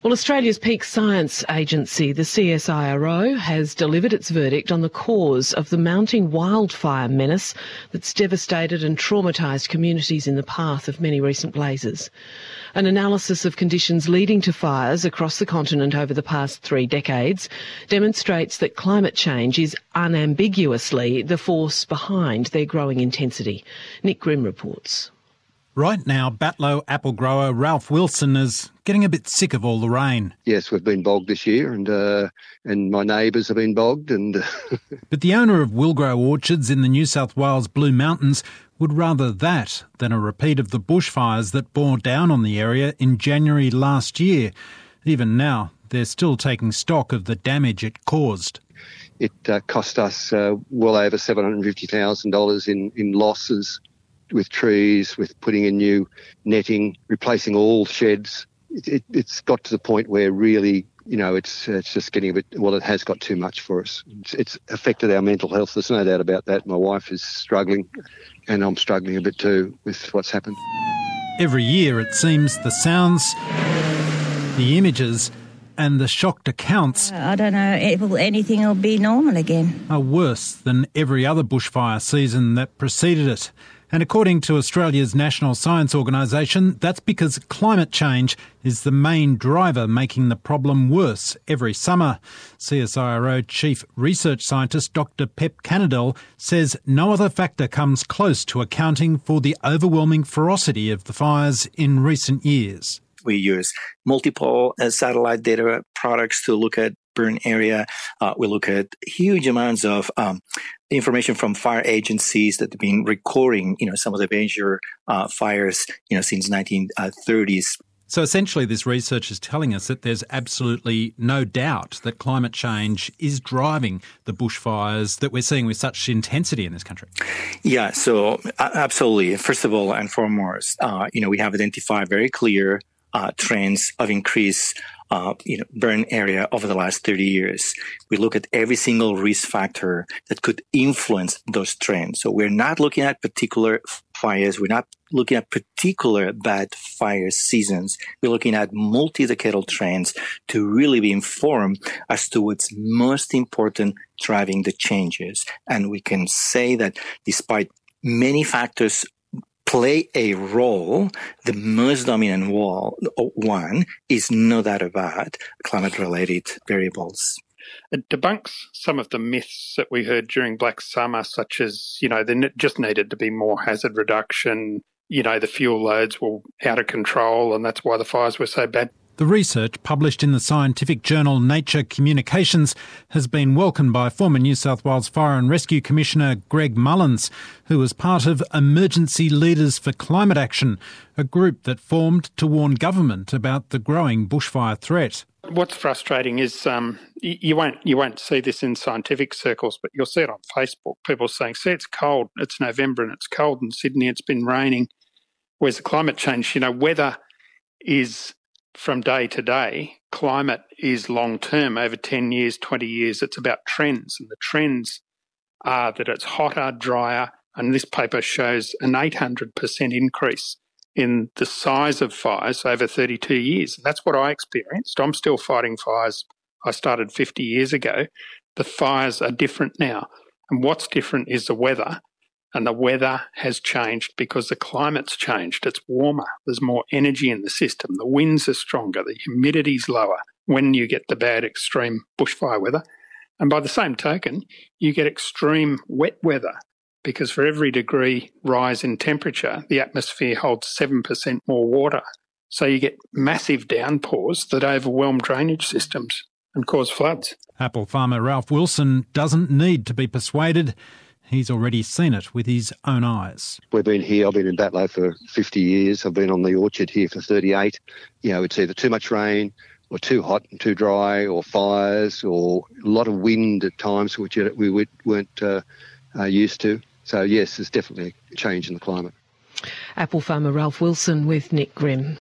Well, Australia's peak science agency, the CSIRO, has delivered its verdict on the cause of the mounting wildfire menace that's devastated and traumatised communities in the path of many recent blazes. An analysis of conditions leading to fires across the continent over the past 3 decades demonstrates that climate change is unambiguously the force behind their growing intensity. Nick Grimm reports. Right now, Batlow apple grower Ralph Wilson is getting a bit sick of all the rain. Yes, we've been bogged this year, and my neighbours have been bogged. But the owner of Willgrow Orchards in the New South Wales Blue Mountains would rather that than a repeat of the bushfires that bore down on the area in January last year. Even now, they're still taking stock of the damage it caused. It cost us well over $750,000 in losses, with trees, with putting in new netting, replacing all sheds. It's got to the point where really, it's just getting a bit, well, it has got too much for us. It's affected our mental health. There's no doubt about that. My wife is struggling, and I'm struggling a bit too with what's happened. Every year, it seems, the sounds, the images and the shocked accounts I don't know if anything will be normal again. Are worse than every other bushfire season that preceded it. And according to Australia's National Science Organisation, that's because climate change is the main driver making the problem worse every summer. CSIRO Chief Research Scientist Dr Pep Canadell says no other factor comes close to accounting for the overwhelming ferocity of the fires in recent years. We use multiple satellite data products to look at burn area. We look at huge amounts of information from fire agencies that have been recording, some of the major fires, since 1930s. So essentially this research is telling us that there's absolutely no doubt that climate change is driving the bushfires that we're seeing with such intensity in this country. Yeah, so absolutely. First of all and foremost, we have identified very clear trends of increase burn area over the last 30 years. We look at every single risk factor that could influence those trends. So we're not looking at particular fires. We're not looking at particular bad fire seasons. We're looking at multi-decadal trends to really be informed as to what's most important driving the changes. And we can say that despite many factors play a role, the most dominant one is no doubt about climate-related variables. It debunks some of the myths that we heard during Black Summer, such as, there just needed to be more hazard reduction, the fuel loads were out of control and that's why the fires were so bad. The research, published in the scientific journal Nature Communications, has been welcomed by former New South Wales Fire and Rescue Commissioner Greg Mullins, who was part of Emergency Leaders for Climate Action, a group that formed to warn government about the growing bushfire threat. What's frustrating is you won't see this in scientific circles, but you'll see it on Facebook. People saying, see, it's cold, it's November and it's cold in Sydney, it's been raining. Whereas the climate change, weather is from day to day. Climate is long-term, over 10 years, 20 years. It's about trends, and the trends are that it's hotter, drier, and this paper shows an 800% increase in the size of fires over 32 years. And that's what I experienced. I'm still fighting fires I started 50 years ago. The fires are different now. And what's different is the weather. And the weather has changed because the climate's changed. It's warmer. There's more energy in the system. The winds are stronger. The humidity's lower when you get the bad extreme bushfire weather. And by the same token, you get extreme wet weather because for every degree rise in temperature, the atmosphere holds 7% more water. So you get massive downpours that overwhelm drainage systems and cause floods. Apple farmer Ralph Wilson doesn't need to be persuaded. He's already seen it with his own eyes. We've been here, I've been in Batlow for 50 years. I've been on the orchard here for 38. It's either too much rain or too hot and too dry, or fires, or a lot of wind at times, which we weren't used to. So yes, there's definitely a change in the climate. Apple farmer Ralph Wilson with Nick Grimm.